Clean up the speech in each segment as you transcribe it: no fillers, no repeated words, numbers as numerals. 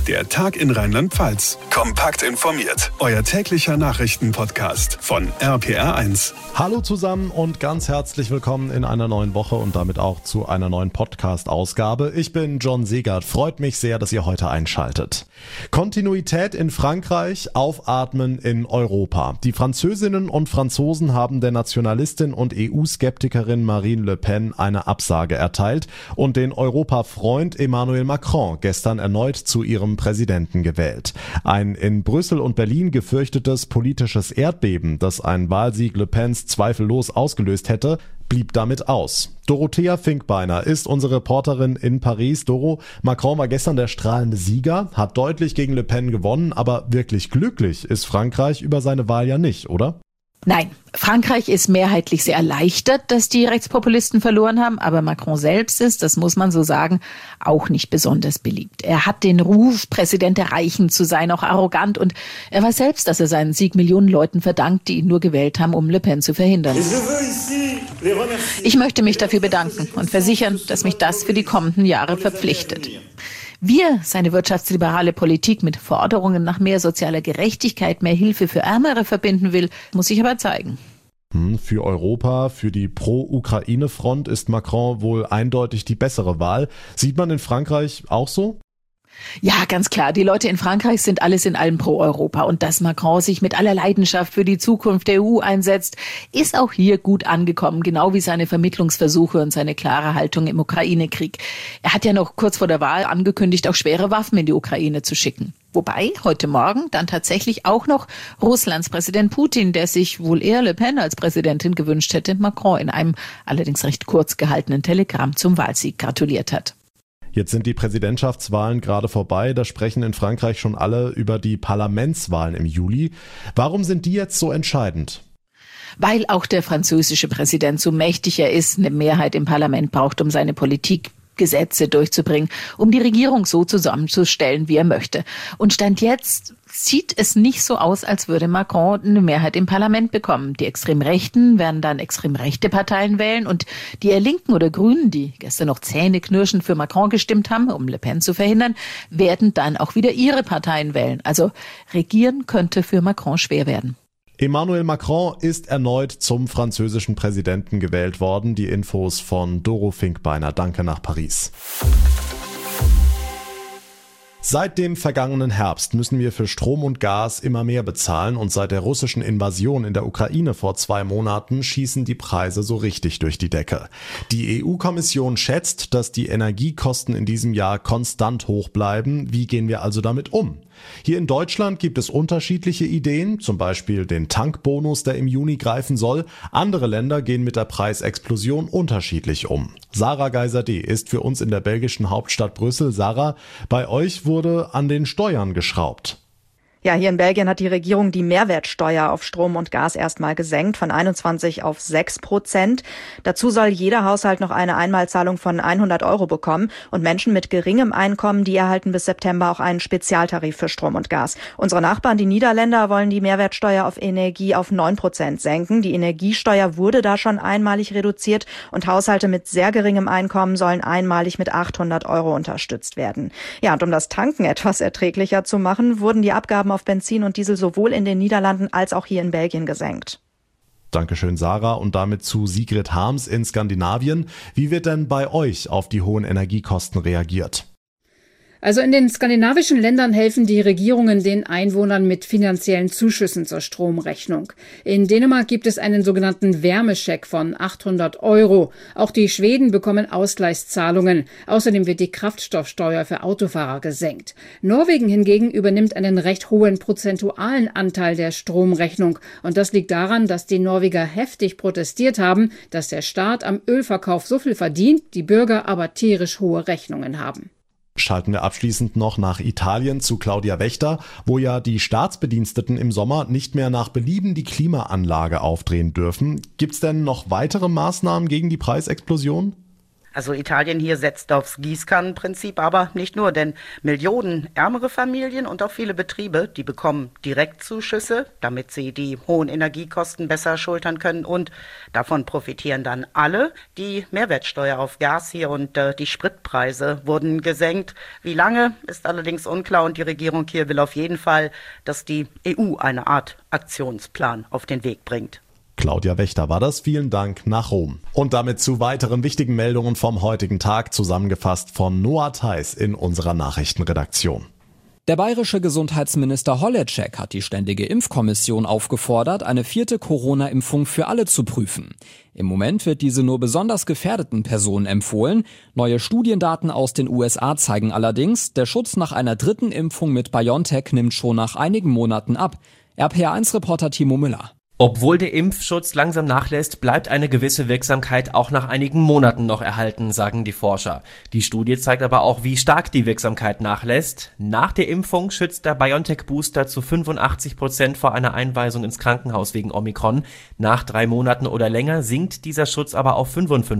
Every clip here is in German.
Der Tag in Rheinland-Pfalz. Kompakt informiert. Euer täglicher Nachrichtenpodcast von RPR1. Hallo zusammen und ganz herzlich willkommen in einer neuen Woche und damit auch zu einer neuen Podcast-Ausgabe. Ich bin John Segert. Freut mich sehr, dass ihr heute einschaltet. Kontinuität in Frankreich, Aufatmen in Europa. Die Französinnen und Franzosen haben der Nationalistin und EU-Skeptikerin Marine Le Pen eine Absage erteilt und den Europafreund Emmanuel Macron gestern erneut zu ihrem Präsidenten gewählt. Ein in Brüssel und Berlin gefürchtetes politisches Erdbeben, das einen Wahlsieg Le Pens zweifellos ausgelöst hätte, blieb damit aus. Dorothea Finkbeiner ist unsere Reporterin in Paris. Doro, Macron war gestern der strahlende Sieger, hat deutlich gegen Le Pen gewonnen, aber wirklich glücklich ist Frankreich über seine Wahl ja nicht, oder? Nein, Frankreich ist mehrheitlich sehr erleichtert, dass die Rechtspopulisten verloren haben, aber Macron selbst ist, das muss man so sagen, auch nicht besonders beliebt. Er hat den Ruf, Präsident der Reichen zu sein, auch arrogant, und er weiß selbst, dass er seinen Sieg Millionen Leuten verdankt, die ihn nur gewählt haben, um Le Pen zu verhindern. Ich möchte mich dafür bedanken und versichern, dass mich das für die kommenden Jahre verpflichtet. Wie er seine wirtschaftsliberale Politik mit Forderungen nach mehr sozialer Gerechtigkeit, mehr Hilfe für Ärmere verbinden will, muss sich aber zeigen. Für Europa, für die Pro-Ukraine-Front ist Macron wohl eindeutig die bessere Wahl. Sieht man in Frankreich auch so? Ja, ganz klar. Die Leute in Frankreich sind alles in allem pro Europa. Und dass Macron sich mit aller Leidenschaft für die Zukunft der EU einsetzt, ist auch hier gut angekommen. Genau wie seine Vermittlungsversuche und seine klare Haltung im Ukraine-Krieg. Er hat ja noch kurz vor der Wahl angekündigt, auch schwere Waffen in die Ukraine zu schicken. Wobei heute Morgen dann tatsächlich auch noch Russlands Präsident Putin, der sich wohl eher Le Pen als Präsidentin gewünscht hätte, Macron in einem allerdings recht kurz gehaltenen Telegramm zum Wahlsieg gratuliert hat. Jetzt sind die Präsidentschaftswahlen gerade vorbei, da sprechen in Frankreich schon alle über die Parlamentswahlen im Juli. Warum sind die jetzt so entscheidend? Weil auch der französische Präsident so mächtig er ist, eine Mehrheit im Parlament braucht, um seine Politik Gesetze durchzubringen, um die Regierung so zusammenzustellen, wie er möchte. Und Stand jetzt sieht es nicht so aus, als würde Macron eine Mehrheit im Parlament bekommen. Die Extremrechten werden dann extrem rechte Parteien wählen und die eher Linken oder Grünen, die gestern noch zähneknirschend für Macron gestimmt haben, um Le Pen zu verhindern, werden dann auch wieder ihre Parteien wählen. Also regieren könnte für Macron schwer werden. Emmanuel Macron ist erneut zum französischen Präsidenten gewählt worden. Die Infos von Doro Finkbeiner. Danke nach Paris. Seit dem vergangenen Herbst müssen wir für Strom und Gas immer mehr bezahlen und seit der russischen Invasion in der Ukraine vor 2 Monaten schießen die Preise so richtig durch die Decke. Die EU-Kommission schätzt, dass die Energiekosten in diesem Jahr konstant hoch bleiben. Wie gehen wir also damit um? Hier in Deutschland gibt es unterschiedliche Ideen, zum Beispiel den Tankbonus, der im Juni greifen soll. Andere Länder gehen mit der Preisexplosion unterschiedlich um. Sarah Geiser-D ist für uns in der belgischen Hauptstadt Brüssel. Sarah, bei euch wurde an den Steuern geschraubt. Ja, hier in Belgien hat die Regierung die Mehrwertsteuer auf Strom und Gas erstmal gesenkt von 21 auf 6%. Dazu soll jeder Haushalt noch eine Einmalzahlung von 100 € bekommen und Menschen mit geringem Einkommen, die erhalten bis September auch einen Spezialtarif für Strom und Gas. Unsere Nachbarn, die Niederländer, wollen die Mehrwertsteuer auf Energie auf 9% senken. Die Energiesteuer wurde da schon einmalig reduziert und Haushalte mit sehr geringem Einkommen sollen einmalig mit 800 € unterstützt werden. Ja, und um das Tanken etwas erträglicher zu machen, wurden die Abgaben auf Benzin und Diesel sowohl in den Niederlanden als auch hier in Belgien gesenkt. Dankeschön, Sarah. Und damit zu Sigrid Harms in Skandinavien. Wie wird denn bei euch auf die hohen Energiekosten reagiert? Also in den skandinavischen Ländern helfen die Regierungen den Einwohnern mit finanziellen Zuschüssen zur Stromrechnung. In Dänemark gibt es einen sogenannten Wärmescheck von 800 €. Auch die Schweden bekommen Ausgleichszahlungen. Außerdem wird die Kraftstoffsteuer für Autofahrer gesenkt. Norwegen hingegen übernimmt einen recht hohen prozentualen Anteil der Stromrechnung. Und das liegt daran, dass die Norweger heftig protestiert haben, dass der Staat am Ölverkauf so viel verdient, die Bürger aber tierisch hohe Rechnungen haben. Schalten wir abschließend noch nach Italien zu Claudia Wächter, wo ja die Staatsbediensteten im Sommer nicht mehr nach Belieben die Klimaanlage aufdrehen dürfen. Gibt's denn noch weitere Maßnahmen gegen die Preisexplosion? Also Italien hier setzt aufs Gießkannenprinzip, aber nicht nur, denn Millionen ärmere Familien und auch viele Betriebe, die bekommen Direktzuschüsse, damit sie die hohen Energiekosten besser schultern können, und davon profitieren dann alle. Die Mehrwertsteuer auf Gas hier und die Spritpreise wurden gesenkt. Wie lange, ist allerdings unklar, und die Regierung hier will auf jeden Fall, dass die EU eine Art Aktionsplan auf den Weg bringt. Claudia Wächter war das. Vielen Dank nach Rom. Und damit zu weiteren wichtigen Meldungen vom heutigen Tag, zusammengefasst von Noah Theis in unserer Nachrichtenredaktion. Der bayerische Gesundheitsminister Holleczek hat die Ständige Impfkommission aufgefordert, eine 4. Corona-Impfung für alle zu prüfen. Im Moment wird diese nur besonders gefährdeten Personen empfohlen. Neue Studiendaten aus den USA zeigen allerdings, der Schutz nach einer 3. Impfung mit BioNTech nimmt schon nach einigen Monaten ab. RPA1-Reporter Timo Müller. Obwohl der Impfschutz langsam nachlässt, bleibt eine gewisse Wirksamkeit auch nach einigen Monaten noch erhalten, sagen die Forscher. Die Studie zeigt aber auch, wie stark die Wirksamkeit nachlässt. Nach der Impfung schützt der BioNTech-Booster zu 85% vor einer Einweisung ins Krankenhaus wegen Omikron. Nach 3 Monaten oder länger sinkt dieser Schutz aber auf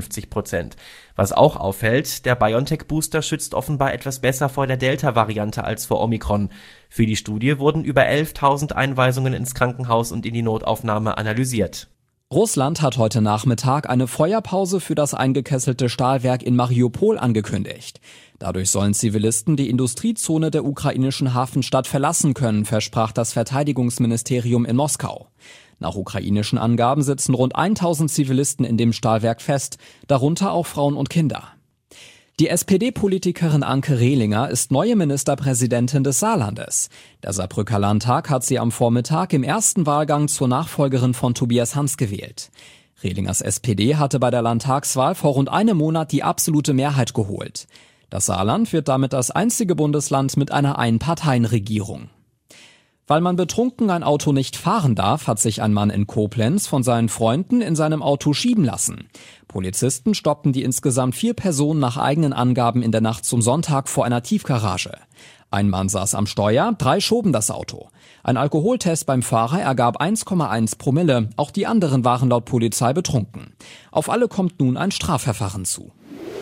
55%. Was auch auffällt, der BioNTech-Booster schützt offenbar etwas besser vor der Delta-Variante als vor Omikron. Für die Studie wurden über 11.000 Einweisungen ins Krankenhaus und in die Notaufnahme analysiert. Russland hat heute Nachmittag eine Feuerpause für das eingekesselte Stahlwerk in Mariupol angekündigt. Dadurch sollen Zivilisten die Industriezone der ukrainischen Hafenstadt verlassen können, versprach das Verteidigungsministerium in Moskau. Nach ukrainischen Angaben sitzen rund 1000 Zivilisten in dem Stahlwerk fest, darunter auch Frauen und Kinder. Die SPD-Politikerin Anke Rehlinger ist neue Ministerpräsidentin des Saarlandes. Der Saarbrücker Landtag hat sie am Vormittag im ersten Wahlgang zur Nachfolgerin von Tobias Hans gewählt. Rehlingers SPD hatte bei der Landtagswahl vor rund einem Monat die absolute Mehrheit geholt. Das Saarland wird damit das einzige Bundesland mit einer Einparteienregierung. Weil man betrunken ein Auto nicht fahren darf, hat sich ein Mann in Koblenz von seinen Freunden in seinem Auto schieben lassen. Polizisten stoppten die insgesamt 4 Personen nach eigenen Angaben in der Nacht zum Sonntag vor einer Tiefgarage. Ein Mann saß am Steuer, 3 schoben das Auto. Ein Alkoholtest beim Fahrer ergab 1,1 Promille. Auch die anderen waren laut Polizei betrunken. Auf alle kommt nun ein Strafverfahren zu.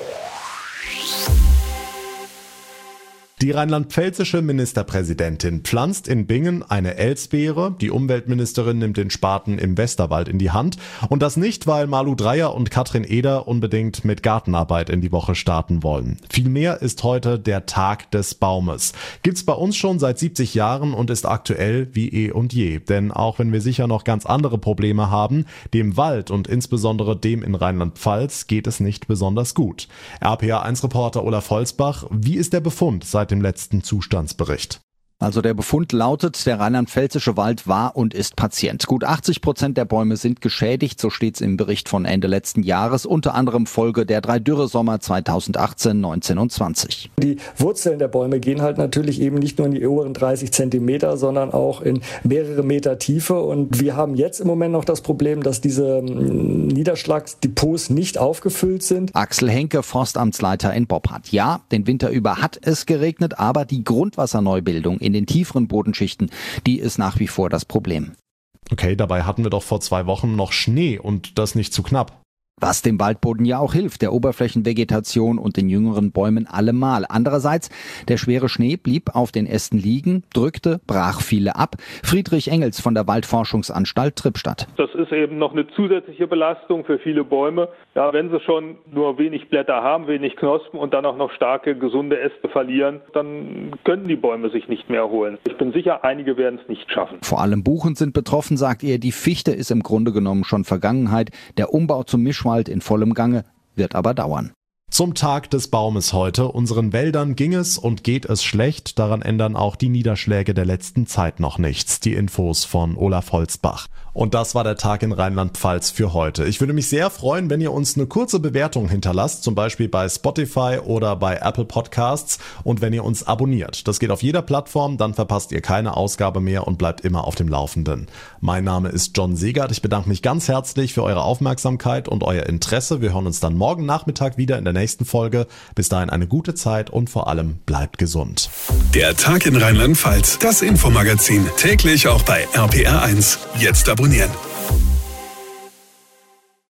Die rheinland-pfälzische Ministerpräsidentin pflanzt in Bingen eine Elsbeere, die Umweltministerin nimmt den Spaten im Westerwald in die Hand und das nicht, weil Malu Dreyer und Katrin Eder unbedingt mit Gartenarbeit in die Woche starten wollen. Vielmehr ist heute der Tag des Baumes. Gibt's bei uns schon seit 70 Jahren und ist aktuell wie eh und je. Denn auch wenn wir sicher noch ganz andere Probleme haben, dem Wald und insbesondere dem in Rheinland-Pfalz geht es nicht besonders gut. RPA1-Reporter Olaf Holzbach, wie ist der Befund seit dem letzten Zustandsbericht? Also der Befund lautet, der rheinland-pfälzische Wald war und ist Patient. Gut 80% der Bäume sind geschädigt, so steht's im Bericht von Ende letzten Jahres, unter anderem Folge der 3 Dürresommer 2018, 19 und 20. Die Wurzeln der Bäume gehen halt natürlich eben nicht nur in die oberen 30 Zentimeter, sondern auch in mehrere Meter Tiefe. Und wir haben jetzt im Moment noch das Problem, dass diese Niederschlagsdepots nicht aufgefüllt sind. Axel Henke, Forstamtsleiter in Boppard. Ja, den Winter über hat es geregnet, aber die Grundwasserneubildung in den tieferen Bodenschichten, die ist nach wie vor das Problem. Okay, dabei hatten wir doch vor 2 Wochen noch Schnee und das nicht zu knapp. Was dem Waldboden ja auch hilft, der Oberflächenvegetation und den jüngeren Bäumen allemal. Andererseits, der schwere Schnee blieb auf den Ästen liegen, drückte, brach viele ab. Friedrich Engels von der Waldforschungsanstalt Trippstadt. Das ist eben noch eine zusätzliche Belastung für viele Bäume. Ja, wenn sie schon nur wenig Blätter haben, wenig Knospen und dann auch noch starke, gesunde Äste verlieren, dann können die Bäume sich nicht mehr erholen. Ich bin sicher, einige werden es nicht schaffen. Vor allem Buchen sind betroffen, sagt er. Die Fichte ist im Grunde genommen schon Vergangenheit. Der Umbau zum Mischwald in vollem Gange, wird aber dauern. Zum Tag des Baumes heute. Unseren Wäldern ging es und geht es schlecht. Daran ändern auch die Niederschläge der letzten Zeit noch nichts. Die Infos von Olaf Holzbach. Und das war der Tag in Rheinland-Pfalz für heute. Ich würde mich sehr freuen, wenn ihr uns eine kurze Bewertung hinterlasst, zum Beispiel bei Spotify oder bei Apple Podcasts und wenn ihr uns abonniert. Das geht auf jeder Plattform, dann verpasst ihr keine Ausgabe mehr und bleibt immer auf dem Laufenden. Mein Name ist John Segert. Ich bedanke mich ganz herzlich für eure Aufmerksamkeit und euer Interesse. Wir hören uns dann morgen Nachmittag wieder in der nächsten Folge. Bis dahin eine gute Zeit und vor allem bleibt gesund. Der Tag in Rheinland-Pfalz, das Infomagazin, täglich auch bei RPR1. Jetzt abonnieren.